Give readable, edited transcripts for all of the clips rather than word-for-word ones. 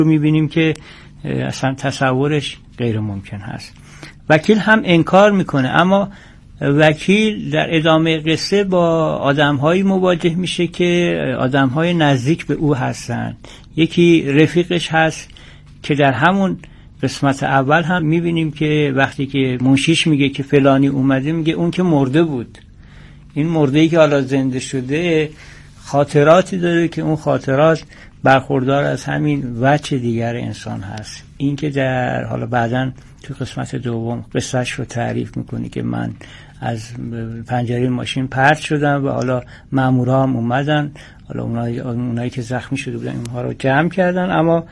رو میبینیم که اصلا تصورش غیر ممکن هست. وکیل هم انکار میکنه، اما وکیل در ادامه قصه با آدم‌هایی مواجه میشه که آدم‌های نزدیک به او هستن. یکی رفیقش هست که در همون قسمت اول هم میبینیم که وقتی که منشیش میگه که فلانی اومده، میگه اون که مرده بود. این مرده‌ای که حالا زنده شده خاطراتی داره که اون خاطرات برخوردار از همین وجه دیگر انسان هست. این که در حالا بعداً تو قسمت دوم قصهش رو تعریف میکنه که من از پنجره ماشین پرت شدم و حالا مامورا هم اومدن، حالا اونایی که زخمی شده بودن اونها رو جمع کردن، اما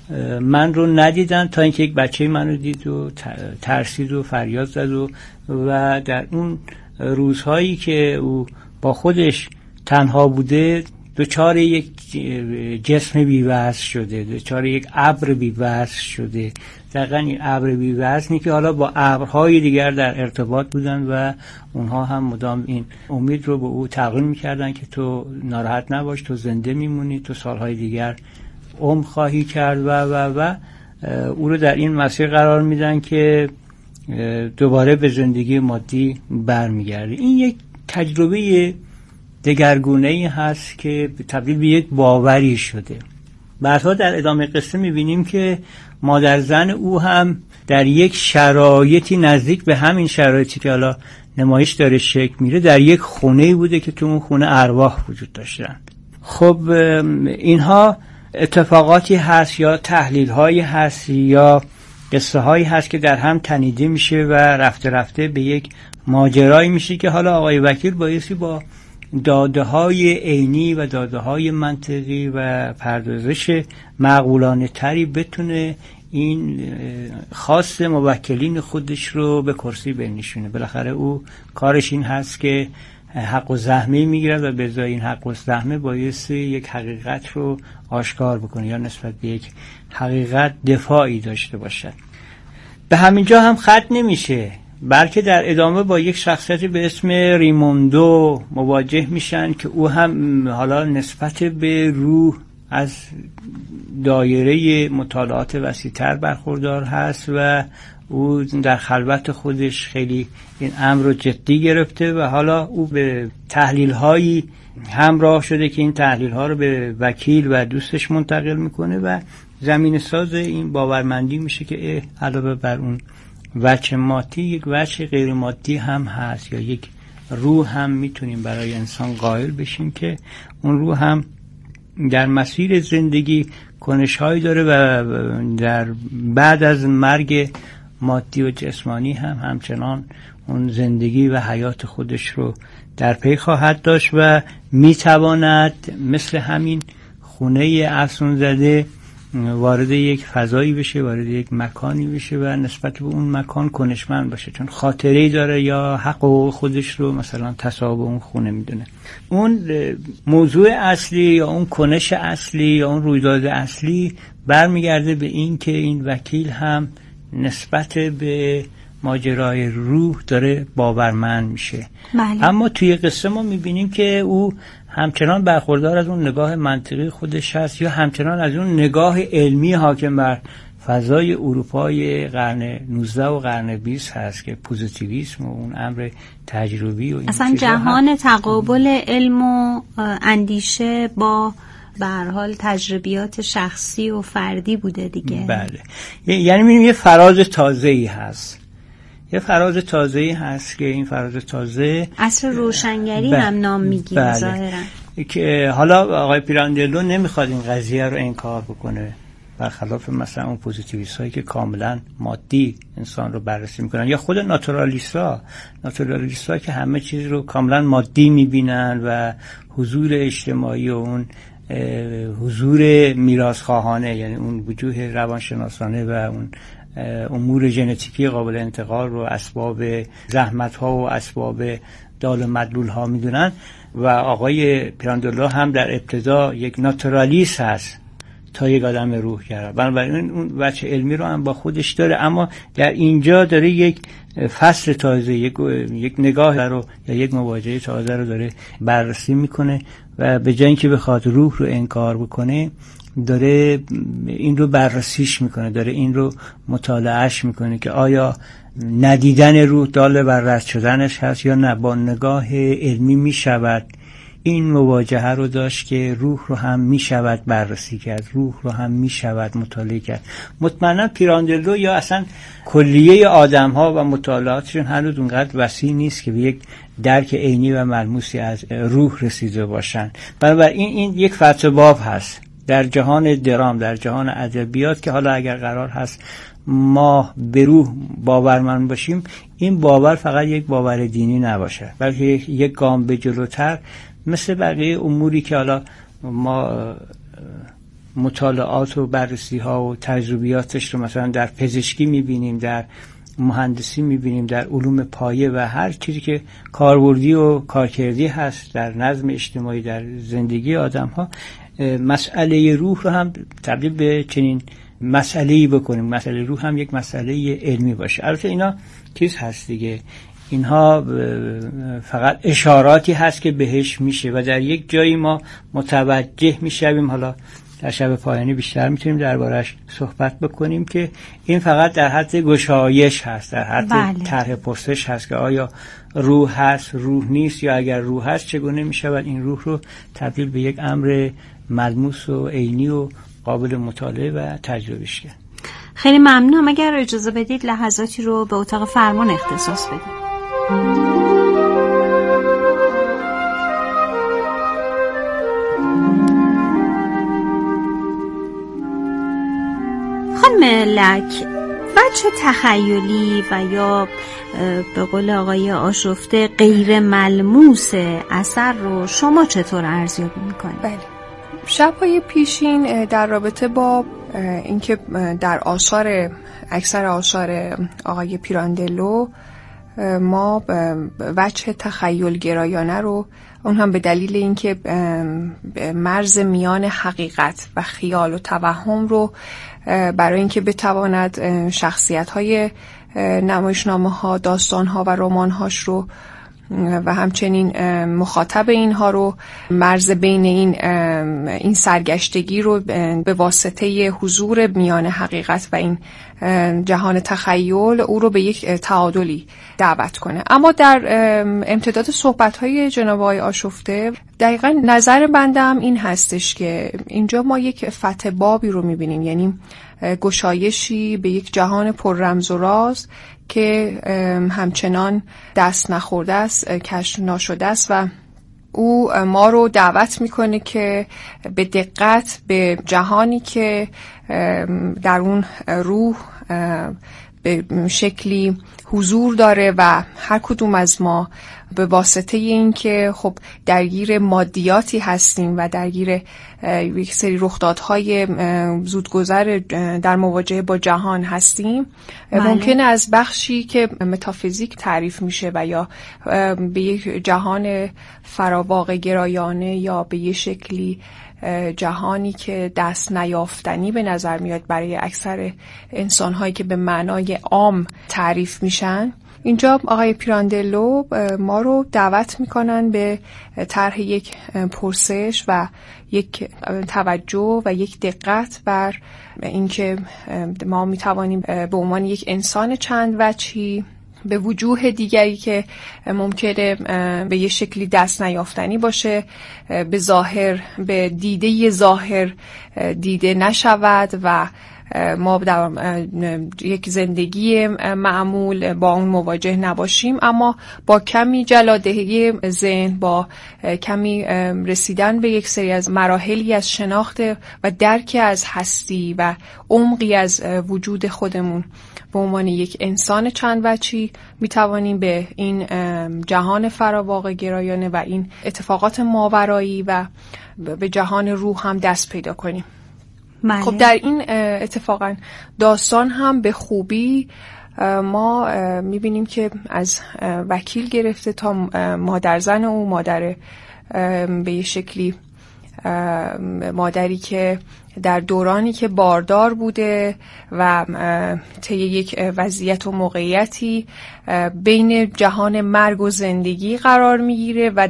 من رو ندیدن تا اینکه یک بچه منو دید و ترسید و فریاد زد و در اون روزهایی که او با خودش تنها بوده دچار یک جسم بی‌وزن شده، دچار یک ابر بی‌وزن شده. دقیقاً این ابر بی‌وزنی که حالا با ابرهای دیگر در ارتباط بودن و اونها هم مدام این امید رو به او تقدیم می‌کردن که تو ناراحت نباش، تو زنده میمونی، تو سالهای دیگر عمر خواهی کرد و او رو در این مسیر قرار میدن که دوباره به زندگی مادی برمیگرده. این یک تجربه دگرگونه‌ای هست که تبدیل به یک باوری شده. بعدها در ادامه قصه میبینیم که مادر زن او هم در یک شرایطی نزدیک به همین شرایطی که حالا نمایش داره شکل میره در یک خونه‌ای بوده که تو اون خونه ارواح وجود داشتن. خب اینها اتفاقاتی هست یا تحلیل‌هایی هست یا قصه‌هایی هست که در هم تنیده میشه و رفته رفته به یک ماجرایی میشه که حالا آقای وکیل بایستی با داده‌های عینی و داده‌های منطقی و پردازش معقولانه تری بتونه این خاص موکلین خودش رو به کرسی بنشونه. بالاخره او کارش این هست که حق و زحمه میگیرد و به ازای این حق و زحمه بایستی یک حقیقت رو آشکار بکنه یا نسبت به یک حقیقت دفاعی داشته باشد. به همینجا هم ختم نمیشه، بلکه در ادامه با یک شخصیتی به اسم ریموندو مواجه میشن که او هم حالا نسبت به روح از دایره مطالعات وسیع‌تر برخوردار هست و او در خلوت خودش خیلی این امر رو جدی گرفته و حالا او به تحلیل‌هایی همراه شده که این تحلیل‌ها رو به وکیل و دوستش منتقل میکنه و زمین ساز این باورمندی میشه که علاوه بر اون وجه مادی یک وجه غیر مادی هم هست یا یک روح هم میتونیم برای انسان قائل بشیم که اون روح هم در مسیر زندگی کنش‌هایی داره و در بعد از مرگ مادی و جسمانی هم همچنان اون زندگی و حیات خودش رو در پی خواهد داشت و میتواند مثل همین خونه افسون زده وارد یک فضایی بشه، وارد یک مکانی بشه و نسبت به اون مکان کنشمند باشه، چون خاطره‌ای داره یا حق خودش رو مثلا تصاحب اون خونه میدونه. اون موضوع اصلی یا اون کنش اصلی یا اون رویداد اصلی برمیگرده به این که این وکیل هم نسبت به ماجرای روح داره باورمند میشه. بله. اما توی قصه ما میبینیم که او همچنان برخوردار از اون نگاه منطقی خودش هست یا همچنان از اون نگاه علمی حاکم بر فضای اروپای قرن 19 و قرن 20 هست که پوزیتیویسم و اون امر تجربی و این اصلا جهان تقابل علم و اندیشه با به هر حال تجربیات شخصی و فردی بوده دیگه. بله، یعنی می‌بینیم یه فراز تازه‌ای هست، یه فراز تازه‌ای هست که این فراز تازه عصر روشنگری هم نام میگیره ظاهرا، که حالا آقای پیراندلو نمیخواد این قضیه رو انکار بکنه، برخلاف مثلا اون پوزیتیویست هایی که کاملا مادی انسان رو بررسی میکنن یا خود ناتورالیست ها که همه چیز رو کاملا مادی میبینن و حضور اجتماعی و اون حضور میراث‌خواهانه، یعنی اون وجوه روانشناسانه و اون امور ژنتیکی قابل انتقال رو اسباب زحمت ها و اسباب دال و مدلول ها میدونن و آقای پیراندلو هم در ابتدا یک ناتورالیست هست تا یک آدم روح کرد، بنابراین اون وجه علمی رو هم با خودش داره، اما در اینجا داره یک فصل تازه، یک نگاه رو یا یک مواجهه تازه رو داره بررسی میکنه و به جای اینکه بخواد روح رو انکار بکنه داره این رو بررسیش میکنه، داره این رو مطالعهش میکنه که آیا ندیدن روح دال بر رد شدنش هست یا نه. با نگاه علمی میشود این مواجهه رو داشت که روح رو هم میشود بررسی کرد، روح رو هم میشود مطالعه کرد. مطمئنا پیراندلو یا اصلا کلیه آدم ها و مطالعاتشون هنوز اونقدر وسیع نیست که به یک درک عینی و ملموسی از روح رسیده باشن. بنابراین این یک فتح باب هست در جهان درام، در جهان ادبیات، که حالا اگر قرار هست ما به روح باورمند باشیم، این باور فقط یک باور دینی نباشه، بلکه یک گام به جلوتر مثل بقیه اموری که حالا ما مطالعات و بررسی ها و تجربیاتش رو مثلا در پزشکی میبینیم، در مهندسی میبینیم، در علوم پایه و هر چیزی که کاربردی و کارکردی هست در نظم اجتماعی، در زندگی آدم ها، مسئله روح رو هم تبدیل به چنین مسئله‌ای بکنیم، مسئله روح هم یک مسئله علمی باشه. البته اینا چیز هست دیگه، اینها فقط اشاراتی هست که بهش میشه و در یک جایی ما متوجه میشویم. حالا در شب پایانی بیشتر میتونیم دربارش صحبت بکنیم که این فقط در حد گشایش هست، در حد طرح پرسش هست که آیا روح هست، روح نیست، یا اگر روح هست چگونه میشود این روح رو تبدیل به یک امر ملموس و عینی و قابل مطالعه و تجربهش کرد. خیلی ممنونم. اگر اجازه بدید لحظاتی رو به اتاق فرمان اختصاص بدید. خانم لک، وجه تخیلی و یا به قول آقای آشفته غیر ملموس اثر رو شما چطور ارزیابی میکنید؟ بله، شب‌های پیشین در رابطه با اینکه در اکثر آثار آقای پیراندلو ما وجه تخیل گرایانه رو، اون هم به دلیل اینکه مرز میان حقیقت و خیال و توهم رو برای اینکه بتواند شخصیت‌های نمایشنامه‌ها، داستان‌ها و رمان‌هاش رو و همچنین مخاطب اینها رو، مرز بین این سرگشتگی رو به واسطه حضور میان حقیقت و این جهان تخیل او رو به یک تعادلی دعوت کنه. اما در امتداد صحبت‌های جناب آقای آشفته دقیقاً نظر بنده هم این هستش که اینجا ما یک فتح بابی رو می‌بینیم، یعنی گشایشی به یک جهان پر رمز و راز که همچنان دست نخورده است، کشف ناشده است و او ما رو دعوت میکنه که به دقت به جهانی که در اون روح به شکلی حضور داره و هر کدوم از ما به واسطه این که خب درگیر مادیاتی هستیم و درگیر یک سری رخدادهای زودگذر در مواجهه با جهان هستیم، ممکنه از بخشی که متافیزیک تعریف میشه و یا به یک جهان فراواقع گرایانه یا به یک شکلی جهانی که دست نیافتنی به نظر میاد برای اکثر انسان‌هایی که به معنای عام تعریف میشن، اینجا آقای پیراندلو ما رو دعوت میکنن به طرح یک پرسش و یک توجه و یک دقت بر اینکه ما میتوانیم به عنوان یک انسان چند وجهی به وجوه دیگری که ممکنه به یه شکلی دست نیافتنی باشه، به ظاهر به دیده ظاهر دیده نشود و ما در یک زندگی معمول با اون مواجه نباشیم، اما با کمی جلادهی ذهن، با کمی رسیدن به یک سری از مراحلی از شناخت و درک از هستی و عمقی از وجود خودمون به عنوان یک انسان چند وجهی میتوانیم به این جهان فراواقع گرایانه و این اتفاقات ماورایی و به جهان روح هم دست پیدا کنیم. خب در این اتفاقا داستان هم به خوبی ما میبینیم که از وکیل گرفته تا مادرزن او، مادر به یه شکلی مادری که در دورانی که باردار بوده و طی یک وضعیت و موقعیتی بین جهان مرگ و زندگی قرار میگیره و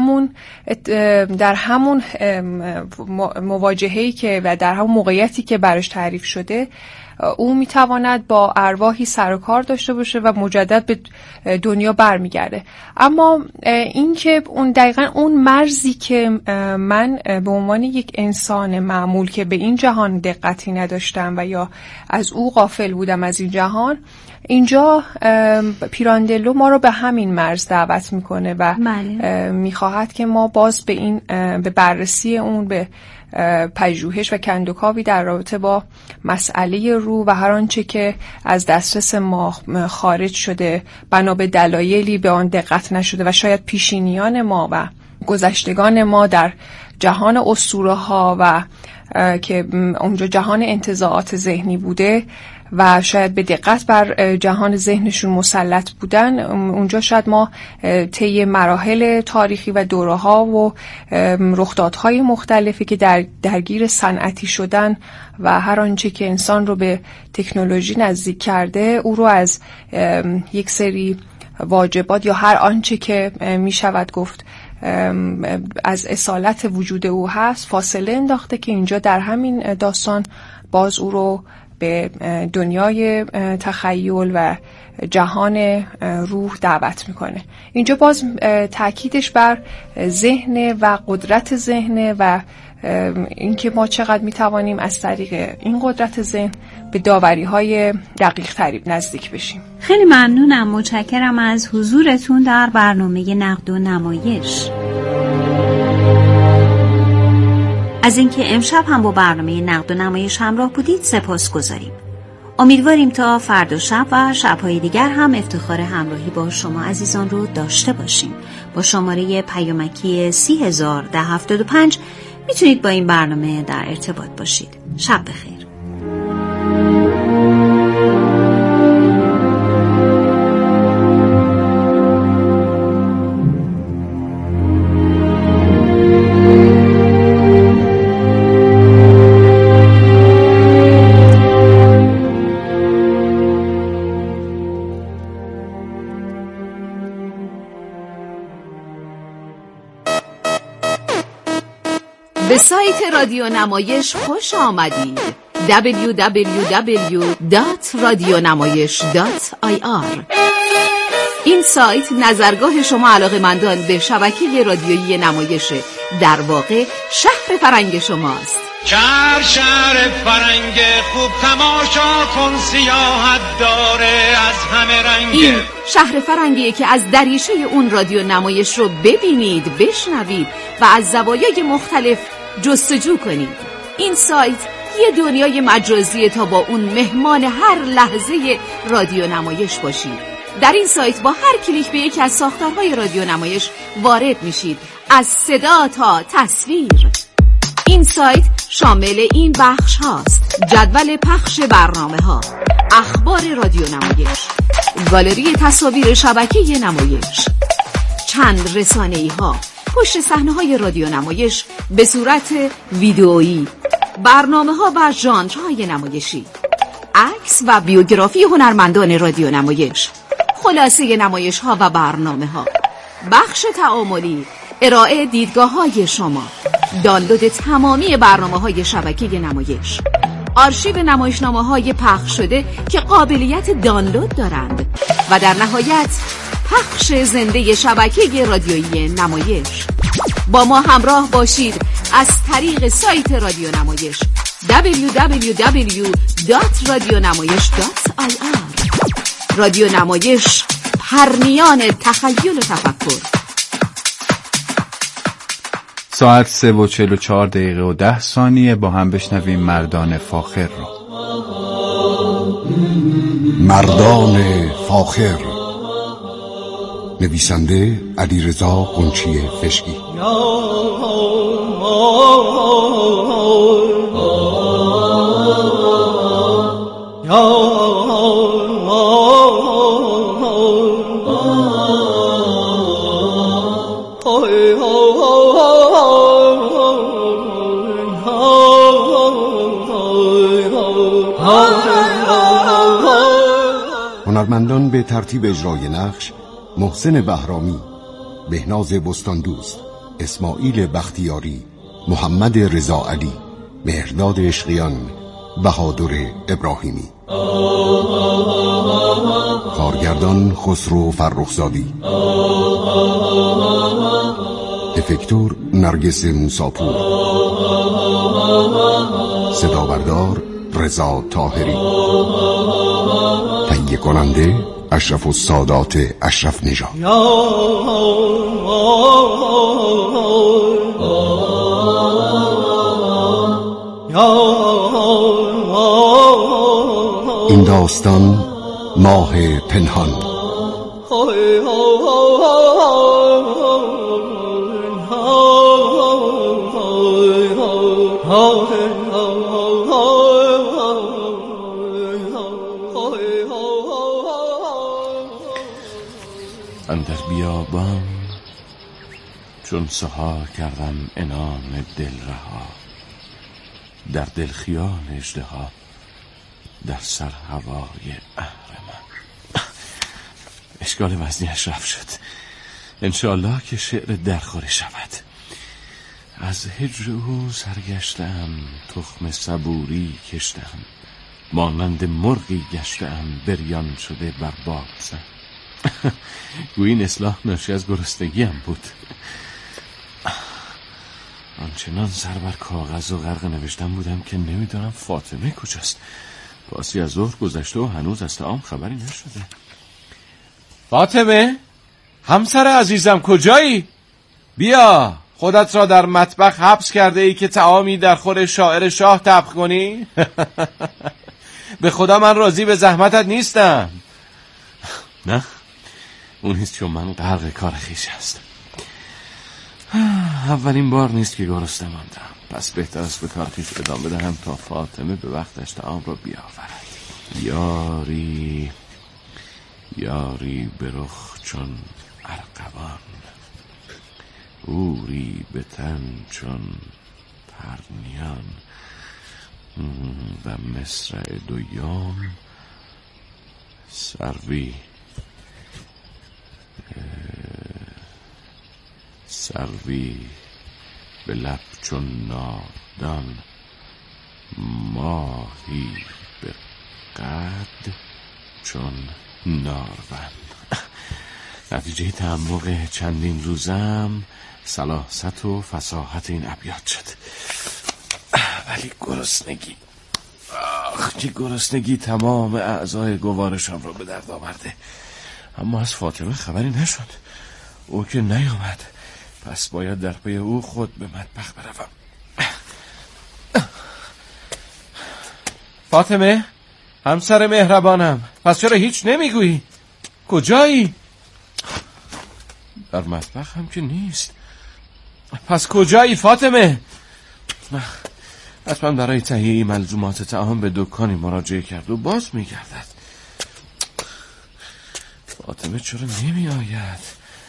در همون مواجهه‌ای که و در همون موقعیتی که براش تعریف شده او میتواند با ارواحی سر و کار داشته باشه و مجدد به دنیا برمیگرده. اما این که اون دقیقاً اون مرزی که من به عنوان یک انسان معمول که به این جهان دقتی نداشتم و یا از او غافل بودم از این جهان، اینجا پیراندلو ما رو به همین مرز دعوت میکنه و میخواهد که ما باز به بررسی اون، به پژوهش و کندوکاوی در رابطه با مسئله روح و هر آنچه که از دسترس ما خارج شده بنا به دلایلی به آن دقت نشده و شاید پیشینیان ما و گذشتگان ما در جهان اسطوره ها و که اونجا جهان انتزاعات ذهنی بوده و شاید به دقت بر جهان ذهنشون مسلط بودن، اونجا شاید ما طی مراحل تاریخی و دوره‌ها و رخدادهای مختلفی که درگیر صنعتی شدن و هر آنچه که انسان رو به تکنولوژی نزدیک کرده او رو از یک سری واجبات یا هر آنچه که می شود گفت از اصالت وجود او هست فاصله انداخته، که اینجا در همین داستان باز او رو به دنیای تخیل و جهان روح دعوت میکنه. اینجا باز تأکیدش بر ذهن و قدرت ذهن و اینکه ما چقدر میتوانیم از طریق این قدرت ذهن به داوری‌های دقیق تری نزدیک بشیم. خیلی ممنونم، متشکرم از حضورتون در برنامه نقد و نمایش. از اینکه امشب هم با برنامه نقد و نمایش همراه بودید سپاسگزاریم. امیدواریم تا فردا شب و شب‌های دیگر هم افتخار همراهی با شما عزیزان رو داشته باشیم. با شماره پیامکی 301075 میتونید با این برنامه در ارتباط باشید. شب بخیر. به سایت رادیو نمایش خوش آمدید. www.radionamayish.ir. این سایت نظرگاه شما علاقه‌مندان به شبکه رادیویی نمایش، در واقع شهر فرنگ شماست. شهر فرنگ خوب تماشا کن، سیاحت داره از همه رنگ. این شهر فرنگیه که از دریچه اون رادیو نمایش رو ببینید، بشنوید و از زوایای مختلف جستجو کنید. این سایت یه دنیای مجازیه تا با اون مهمان هر لحظه رادیو نمایش باشید. در این سایت با هر کلیک به یکی از ساختارهای رادیو نمایش وارد میشید، از صدا تا تصویر. این سایت شامل این بخش هاست: جدول پخش برنامه ها، اخبار رادیو نمایش، گالری تصاویر شبکه نمایش، چند رسانه‌ای ها، پشت صحنه های رادیو نمایش به صورت ویدئویی، برنامه ها و ژانرهای نمایشی، عکس و بیوگرافی هنرمندان رادیو نمایش، خلاصه نمایش ها و برنامه ها، بخش تعاملی، ارائه دیدگاه های شما، دانلود تمامی برنامه های شبکه نمایش، آرشیو نمایشنامه های پخش شده که قابلیت دانلود دارند و در نهایت پخش زنده شبکه رادیویی نمایش. با ما همراه باشید از طریق سایت رادیو نمایش www.radionamayish.ir. رادیو نمایش، پرنیان تخیل و تفکر. ساعت 3:44 با هم بشنویم مردان فاخر رو. مردان فاخر، نویسنده علیرضا قنچی فشکی. هنرمندان به ترتیب اجرای نقش: محسن بهرامی، بهناز بستاندوست، اسماعیل بختیاری، محمد رضا علی، مهرداد عشقیان، بهادر ابراهیمی. کارگردان خسرو فرخزادی. افکتور نرگس موساپور. صدابردار رضا طاهری. تهیه کننده اشرف السادات اشرف نژاد. این داستان ماه پنهان. اندر بیابان چون سها کردم انام دل رها، در دل خیال اژدها، در سر هوای اهرمن. اشکال وزنیش رفت شد. انشالله که شعر درخوری شود. از هجر او سرگشتم، تخم صبوری کشتم، مانند مرغی گشتم، بریان شده بر بادزن. گویی این اصلاح ناشی از گرسنگیم بود. آنچنان سر بر کاغذ و غرق نوشتم بودم که نمیدانم فاطمه کجاست. پاسی از ظهر گذشته و هنوز از طعام خبری نشده. فاطمه، همسر عزیزم کجایی؟ بیا، خودت را در مطبخ حبس کرده ای که طعامی در خور شاعر شاه طبخ کنی؟ به خدا من راضی به زحمتت نیستم. نه، اون نیست چون من غرق کار خویش هستم. اولین بار نیست که گرسنه ماندم، پس بهتر است به کار خویش ادامه بدهم تا فاطمه به وقتش طعام را بیاورد. یاری یاری به رخ چون ارغوان، اوری به تن چون پرنیان، و مصرع دویام سروی به لب چون نادان، ماهی به قد چون نارون. نتیجه تعمق چندین روزم سلاست و فصاحت این ابیات شد. ولی گرسنگی، چه گرسنگی تمام اعضای گوارشم را به درد آورده. اما از فاطمه خبری نشد. او که نیامد، پس باید در پی او خود به مطبخ بروم. فاطمه، همسر مهربانم، پس چرا هیچ نمیگویی؟ کجایی؟ در مطبخ هم که نیست. پس کجایی فاطمه؟ حتما برای تهیه ملزومات طعام به دکانی مراجعه کرد و باز میگردد. فاطمه چرا نمی آید؟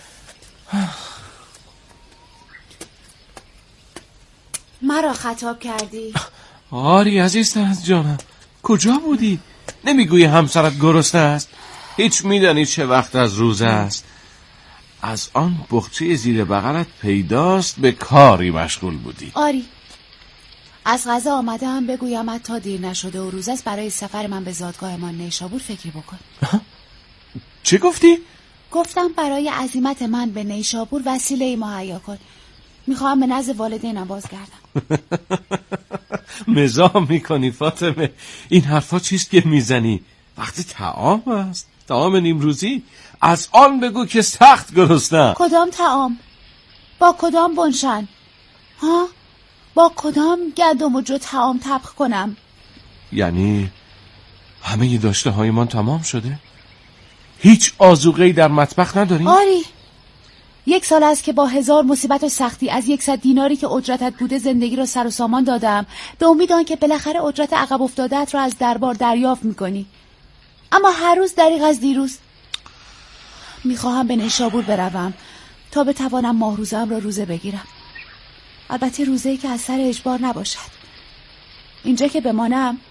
مرا خطاب کردی؟ آری عزیزتر جانم، کجا بودی؟ نمیگویی همسرت گرسنه است؟ هیچ میدانی چه وقت از روز است؟ از آن بخچه زیر بغلت پیداست به کاری مشغول بودی. آری، از غذا آمدم بگویمت تا دیر نشده و روز است برای سفر من به زادگاهمان نیشابور فکری بکن. چه گفتی؟ گفتم برای عزیمت من به نیشابور وسیله‌ای مهیا کن. میخواهم به نزد والدینم بازگردم. مزاح میکنی فاطمه؟ این حرفا چیست که میزنی؟ وقتی طعام است، طعام نیمروزی، از آن بگو که سخت گرسنه‌ام. کدام طعام؟ با کدام بنشن؟ ها؟ با کدام گندم و جو طعام طبخ کنم؟ یعنی همه داشته هایمان تمام شده؟ هیچ آذوقه‌ای در مطبخ نداریم؟ آری، 1 سال است که با 1000 مصیبت و سختی از 100 دیناری که اجرتت بوده زندگی را سر و سامان دادم، به امید آن که بالاخره اجرت عقب افتاده‌ات را از دربار دریافت می‌کنی. اما هر روز دریغ از دیروز. می‌خواهم به نیشابور بروم تا بتوانم ماهروزه‌ام را روزه بگیرم. البته روزه‌ای که از سر اجبار نباشد. اینجا که بمانم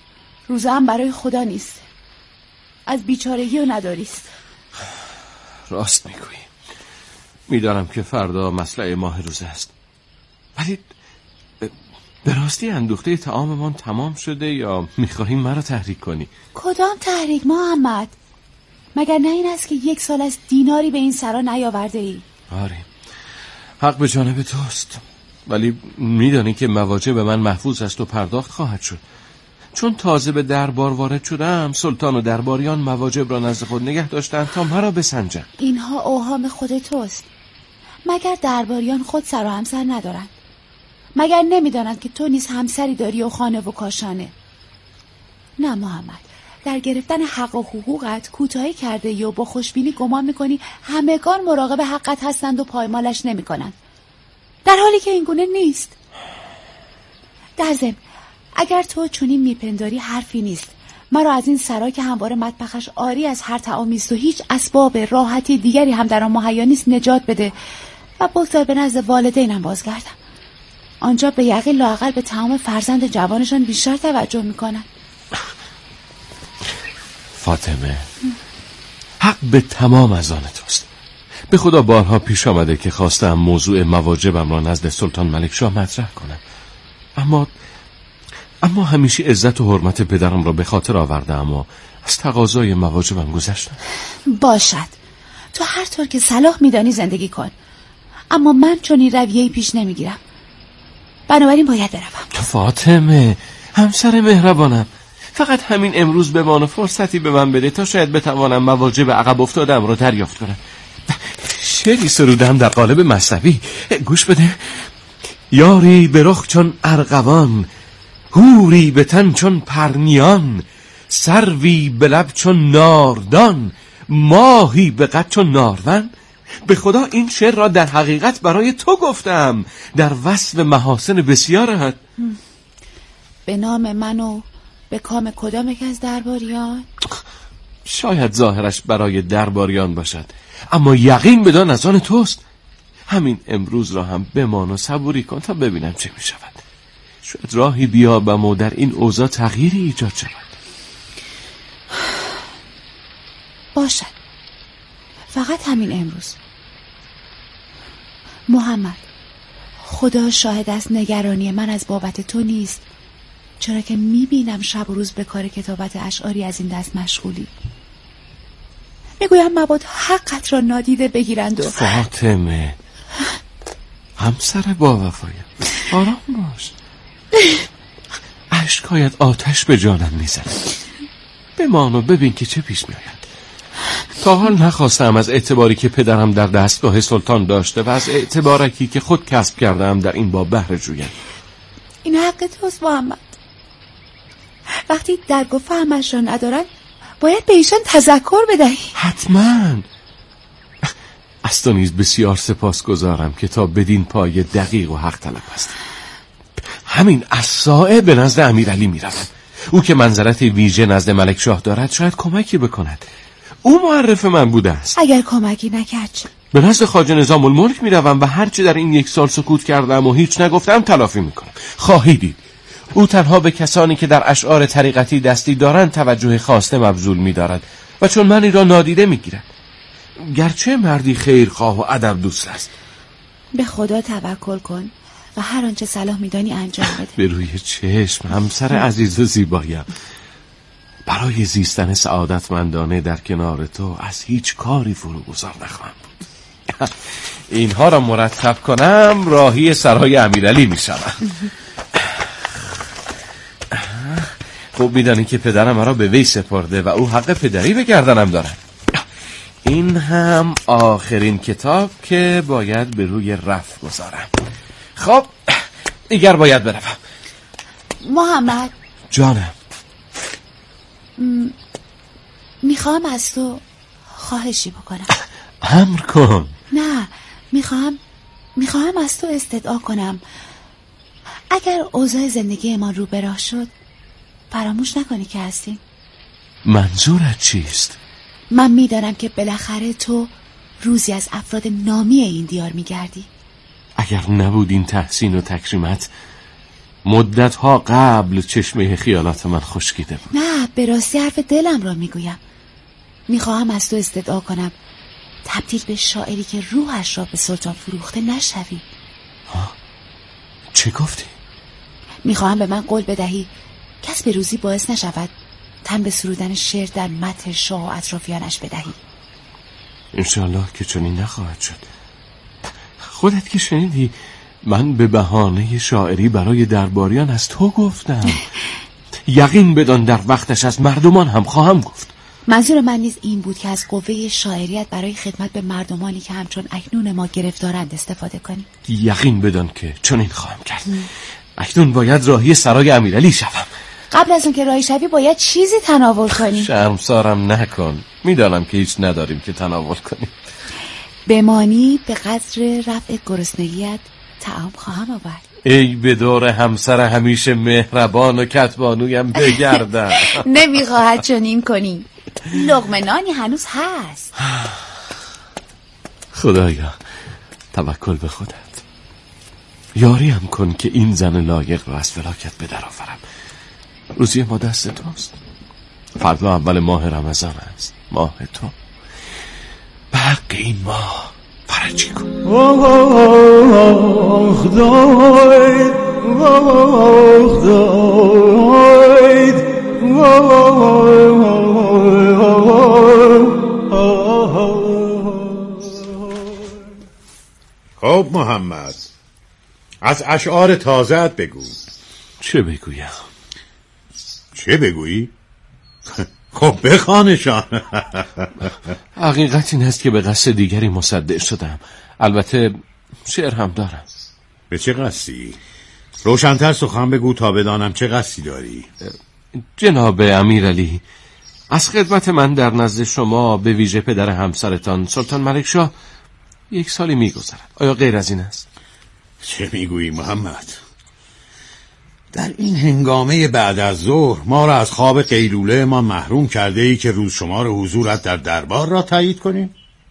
روزه هم برای خدا نیست، از بیچارگی و نداریست. راست میگویی. میدانم که فردا مصلح ماه روزه است، ولی به راستی اندوخته طعاممان تمام شده یا میخواهی مرا تحریک کنی؟ کدام تحریک محمد؟ مگر نه این است که 1 سال از دیناری به این سرا نیاورده ای؟ آره، حق به جانب توست، ولی میدانی که مواجب من محفوظ است و پرداخت خواهد شد. چون تازه به دربار وارد شدم، سلطان و درباریان مواجب را نزد خود نگه داشتند تا مرا بسنجند. اینها اوهام خود توست. مگر درباریان خود سر و همسر ندارند؟ مگر نمیدانند که تو نیز همسری داری و خانه و کاشانه؟ نه محمد، در گرفتن حق و حقوقت کوتاهی کرده و با خوشبینی گمان میکنی همگان مراقب حقت هستند و پایمالش نمیکنند، در حالی که این گونه نیست. در ضمن اگر تو چنین میپنداری حرفی نیست. مرا از این سرا که همواره مطبخش عاری از هر طعامی است و هیچ اسباب راحتی دیگری هم در آن مهیا نیست نجات بده و بگذار به نزد والدینم بازگردم. آنجا به یقین لااقل به تمام فرزند جوانشان بیشتر توجه میکنن. فاطمه، حق به تمام از آن توست. به خدا بارها پیش آمده که خواستم موضوع مواجبم را نزد سلطان ملکشاه مطرح کنم، اما همیشه عزت و حرمت پدرم را به خاطر آوردم و از تقاضای مواجبم گذشتم. باشد، تو هر طور که صلاح میدانی زندگی کن، اما من چنین رویه‌ای پیش نمیگیرم. بنابراین باید بروم. فاطمه، همسر مهربانم، فقط همین امروز بمان و فرصتی به من بده تا شاید بتوانم مواجب عقب افتادم را دریافت کنم. شعری سرودم در قالب مثنوی، گوش بده. یاری به رخ چون ارغوان، حوری به تن چون پرنیان، سروی به لب چون ناردان، ماهی به قد چون نارون. به خدا این شعر را در حقیقت برای تو گفتم، در وصف محاسن بسیارت. به نام من و به کام کدام یک از درباریان؟ شاید ظاهرش برای درباریان باشد، اما یقین بدان از آن توست. همین امروز را هم بمان و صبوری کن تا ببینم چه می شود. شاید راهی بیابم و در این اوضاع تغییری ایجاد شود. باشد، فقط همین امروز. محمد، خدا شاهد است نگرانی من از بابت تو نیست، چرا که میبینم شب و روز به کار کتابت اشعاری از این دست مشغولی. میگویم مبادا حقت را نادیده بگیرند و فاطمه، همسر با وفایم، آرام باش. اشکایت آتش به جانم میزند. بمان و ببین که چه پیش میآید. تا حال نخواستم از اعتباری که پدرم در دستگاه سلطان داشته و از اعتبارکی که خود کسب کردم در این باب بهره جویم. این حق توست محمد. وقتی درک و فهمش را ندارن باید به ایشان تذکر بدهی. حتما. از تو نیز بسیار سپاسگزارم که تا بدین پای دقیق و حق طلب است. همین از ساعه به نزد امیرعلی می روم. او که منزلت ویژه نزد ملک شاه دارد شاید کمکی بکند. او معرف من بوده است. اگر کمکی نکرد چه؟ به نزد خواجه نظام الملک می روم و هرچی در این 1 سال سکوت کردم و هیچ نگفتم تلافی می کنم. خواهی دید او تنها به کسانی که در اشعار طریقتی دستی دارند توجه خاصه مبذول می دارد و چون من این را نادیده می گیرد. گرچه مردی خیرخواه و ادب دوست است. به خدا توکل کن و هر آنچه صلاح می‌دانی انجام بده. به روی چشم همسر عزیز و زیبایم. برای زیستن سعادتمندانه در کنار تو از هیچ کاری فروگذار نخواهم بود. اینها را مرتب کنم راهی سرای امیرعلی میشوم. خوب میدانی که پدرم مرا به وی سپرده و او حق پدری به گردنم دارد. این هم آخرین کتاب که باید به روی رف گذارم. خب دیگر باید بروم. محمد جانم، میخوام از تو خواهشی بکنم. امر کن. نه، میخوام از تو استدعا کنم اگر اوضاع زندگی ما رو به راه شد فراموش نکنی که هستیم. منظورت چیست؟ من میدانم که بالاخره تو روزی از افراد نامی این دیار میگردی. اگر نبود این تحسین و تکریمت مدتها قبل چشمه خیالات من خشکیده بود. نه، به راستی حرف دلم را میگویم. میخواهم از تو استدعا کنم تبدیل به شاعری که روحش را به سلطان فروخته نشوی. چه گفتی؟ میخواهم به من قول بدهی کس به روزی باعث نشود تن به سرودن شعر در مدح شاه و اطرافیانش بدهی. انشالله که چنین نخواهد شد. خودت که شنیدی من به بهانه شاعری برای درباریان از تو گفتم. یقین بدان در وقتش از مردمان هم خواهم گفت. منظور من نیز این بود که از قوه شاعریت برای خدمت به مردمانی که همچون اکنون ما گرفتارند استفاده کنی. یقین بدان که چنین خواهم کرد. اکنون باید راهی سرای امیرعلی شوم. قبل از اون که راهی شوی باید چیزی تناول کنی. شرمسارم نکن، میدانم که هیچ نداریم که تناول کنیم. بمانی به قدر رفع گرسنگیت طعام خواهم آورد. ای به دور همسر همیشه مهربان و کتبانویم بگردم. نمیخواهد چنین کنی. لقمه نانی هنوز هست. خدایا توکل به خودت. یاریم کن که این زن لایق را از فلاکت به در آورم. روزی ما دست توست. فردا اول ماه رمضان است، ماه تو. به حق این ماه فرجی کن. خب محمد، از اشعار تازه‌ات بگو. چه بگویم؟ چه بگویی؟ خب بخوانشان. حقیقت این است که به قصد دیگری مصدع شدم. البته شعر هم دارم. به چه قصدی؟ روشن‌تر سخن بگو تا بدانم چه قصدی داری. جناب امیرعلی، از خدمت من در نزد شما به ویژه پدر همسرتان سلطان ملکشاه 1 سالی می‌گذرد. آیا غیر از این است؟ چه میگویی محمد؟ در این هنگامه بعد از ظهر ما را از خواب قیلوله ما محروم کرده ای که روز شمار حضورت در دربار را تایید کنیم؟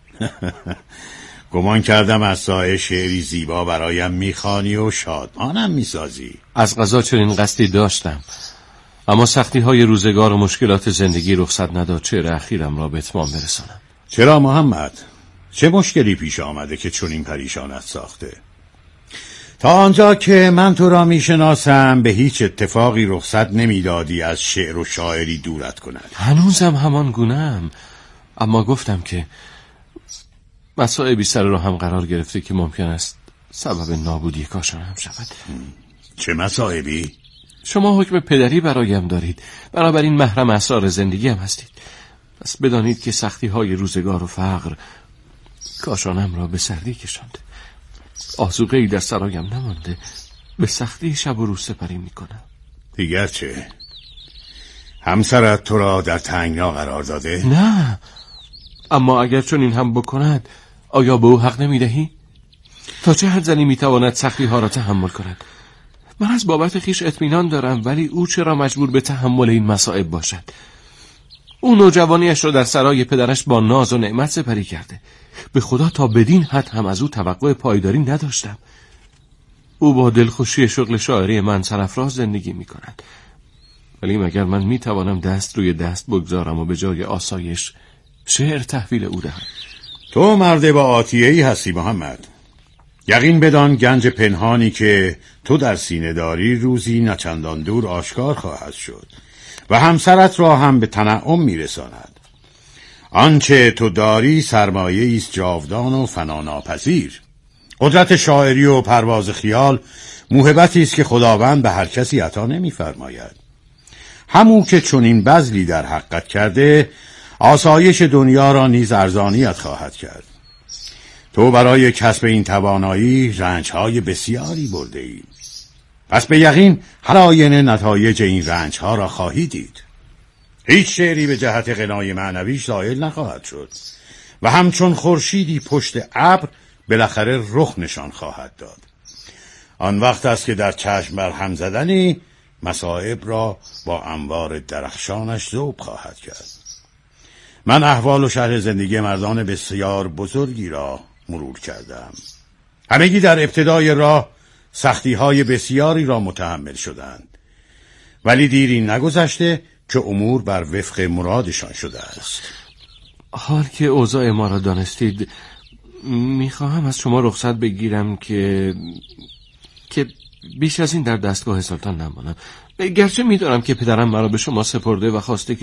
گمان کردم از سایه شعری زیبا برایم میخوانی و شادمانم میسازی. از قضا چنین قصدی داشتم، اما سختی های روزگار و مشکلات زندگی رخصت نداد شعر اخیرم را به اتمام برسانم. چرا محمد؟ چه مشکلی پیش آمده که چنین پریشانت ساخته؟ تا آنجا که من تو را میشناسم به هیچ اتفاقی رخصت نمیدادی از شعر و شاعری دورت کند. هنوزم همان گونه‌ام، اما گفتم که مسائبی سر را هم قرار گرفته که ممکن است سبب نابودی کاشانم شود. چه مسائبی؟ شما حکم پدری برایم دارید، بنابراین محرم اسرار زندگی هم هستید. پس بدانید که سختی های روزگار و فقر کاشانم را به سردی کشانده. آذوقه‌ای در سرایم نمانده، به سختی شب و روز سپری میکنم. دیگر چه؟ همسرت تو را در تنگنا قرار داده؟ نه، اما اگر چون این هم بکند آیا به او حق نمیدهی؟ تا چه حد زنی میتواند سختی ها را تحمل کند؟ من از بابت خویش اطمینان دارم، ولی او چرا مجبور به تحمل این مصائب باشد؟ او نوجوانیش را در سرای پدرش با ناز و نعمت سپری کرده. به خدا تا بدین حد هم از او توقع پایداری نداشتم. او با دلخوشی شغل شاعری من سرافراز زندگی می کند. ولی مگر من می توانم دست روی دست بگذارم و به جای آسایش شعر تحویل او دهم؟ تو مرد با آتیه‌ای هستی محمد. یقین بدان گنج پنهانی که تو در سینه داری روزی نچندان دور آشکار خواهد شد و همسرت را هم به تنعم می رساند. آنچه تو داری سرمایه است جاودان و فناناپذیر. قدرت شاعری و پرواز خیال موهبتی است که خداوند به هر کسی عطا نمی‌فرماید. همون که چنین بذلی در حقت کرده، آسایش دنیا را نیز ارزانیت خواهد کرد. تو برای کسب این توانایی رنج‌های بسیاری برده‌ای. پس به یقین هر آینه نتایج این رنج‌ها را خواهی دید. هیچ شعری به جهت غنای معنویش زائل نخواهد شد و همچون خورشیدی پشت ابر بالاخره رخ نشان خواهد داد. آن وقت است که در چشم بر هم زدنی مصائب را با انوار درخشانش ذوب خواهد کرد. من احوال و شرح زندگی مردان بسیار بزرگی را مرور کردم. همگی در ابتدای راه سختی‌های بسیاری را متحمل شدند، ولی دیری نگذشته که امور بر وفق مرادشان شده است. حال که اوضاع ما را دانستید، میخواهم از شما رخصت بگیرم که بیش از این در دستگاه سلطان نمانم. گرچه میدانم که پدرم مرا به شما سپرده و خواسته که